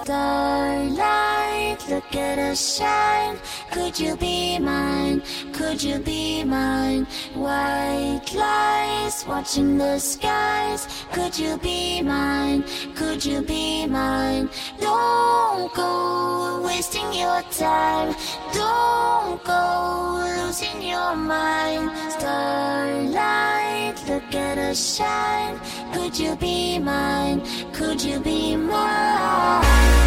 Starlight, look at us shine. Could you be mine? Could you be mine? White lies watching the skies. Could you be mine? Could you be mine? Don't go wasting your time. Don't go losing your mind. Starlight, look at us shine. Could you be mine? Could you be mine?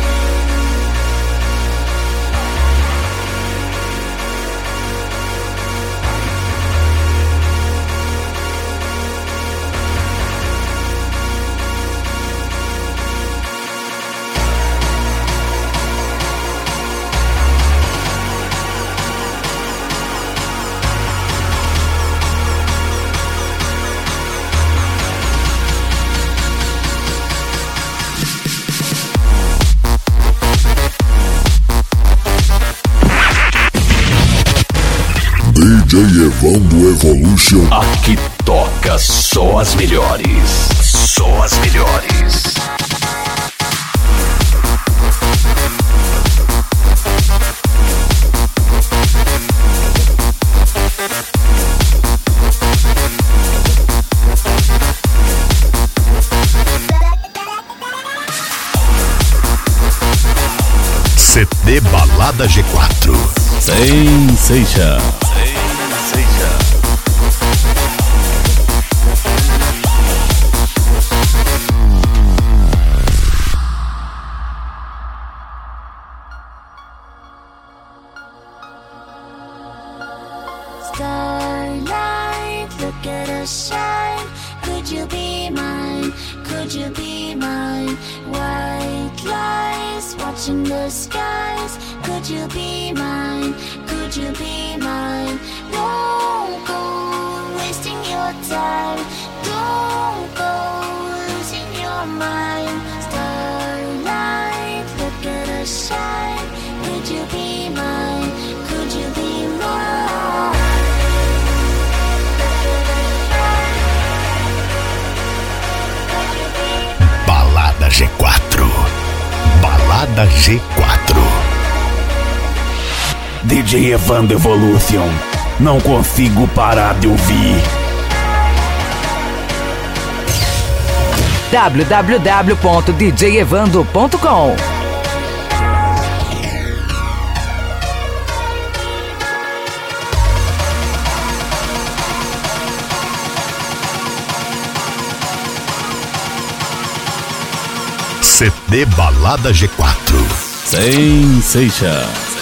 DJ Evandro Evolution. Aqui toca só as melhores. Só as melhores. CD Balada G4. Sensation. Starlight, look at us shine. Could you be mine? Could you be mine? White lies watching the skies. Could you be mine? Could you be mine? Don't go wasting your time. Don't go losing your mind. Starlight, look at us shine. Could you be mine? Could you be mine? Balada G4. Balada G4. DJ Evandro Evolution. Não consigo parar de ouvir. www.djevando.com. CD Balada G4. Sensation.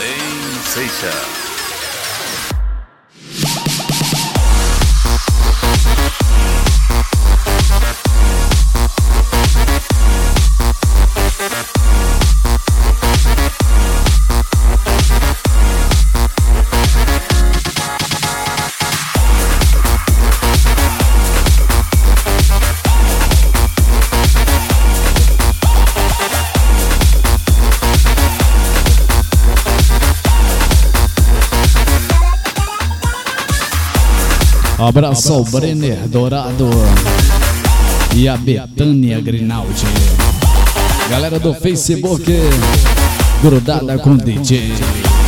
Abraço ao Brenner Dourado e a Betânia Grinaldi. Galera do Facebook, grudada com DJ.